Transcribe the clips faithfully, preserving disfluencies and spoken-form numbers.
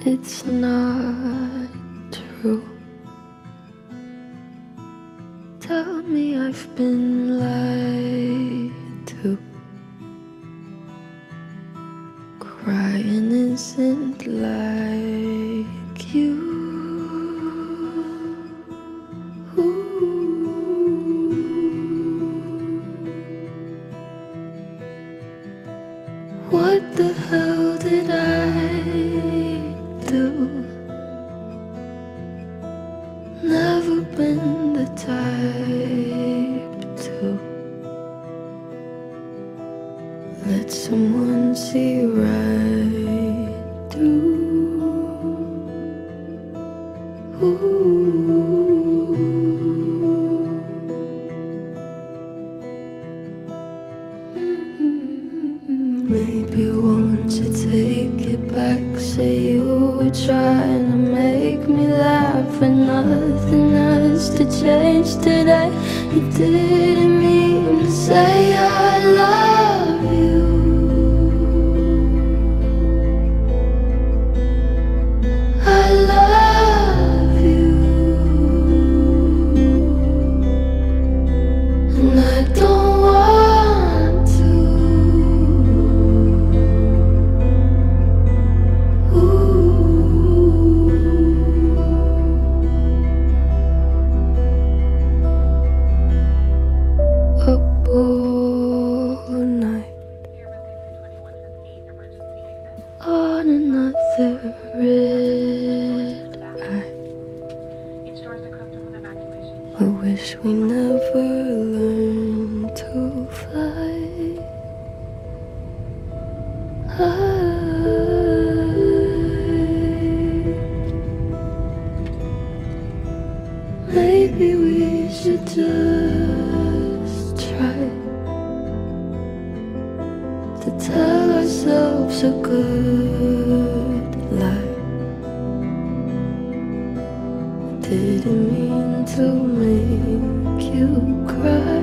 It's not true. Tell me I've been lied to. Crying isn't like you. What the hell did I do? Never been the type to let someone see right through. Maybe won't you take it back? Say you were trying to make me laugh, and nothing has to change today. You didn't mean to say I love you. I love you, and I don't want to. Up all night on another red eye. I wish we never learned to fly. I Maybe we should just try to tell ourselves a good lie. Didn't mean to make you cry.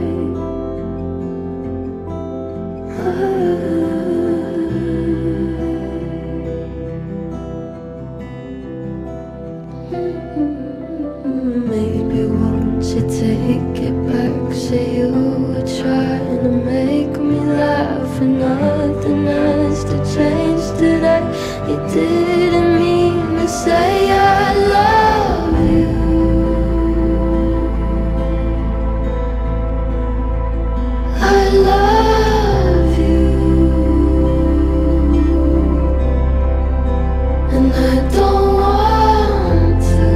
Maybe won't you take it back? Say you were trying to make me laugh, and nothing has to change today. You didn't mean to say I love you. I love you, and I don't want to.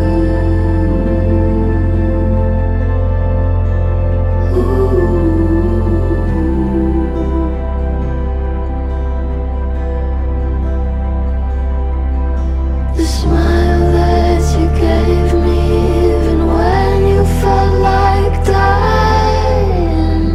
The smile that you gave me, even when you felt like dying.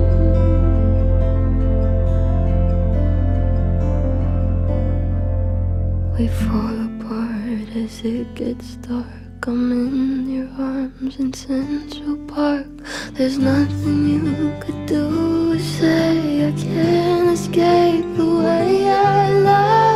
We fall apart as it gets dark. I'm in your arms in Central Park. There's nothing you could do or say. I can't escape the way I love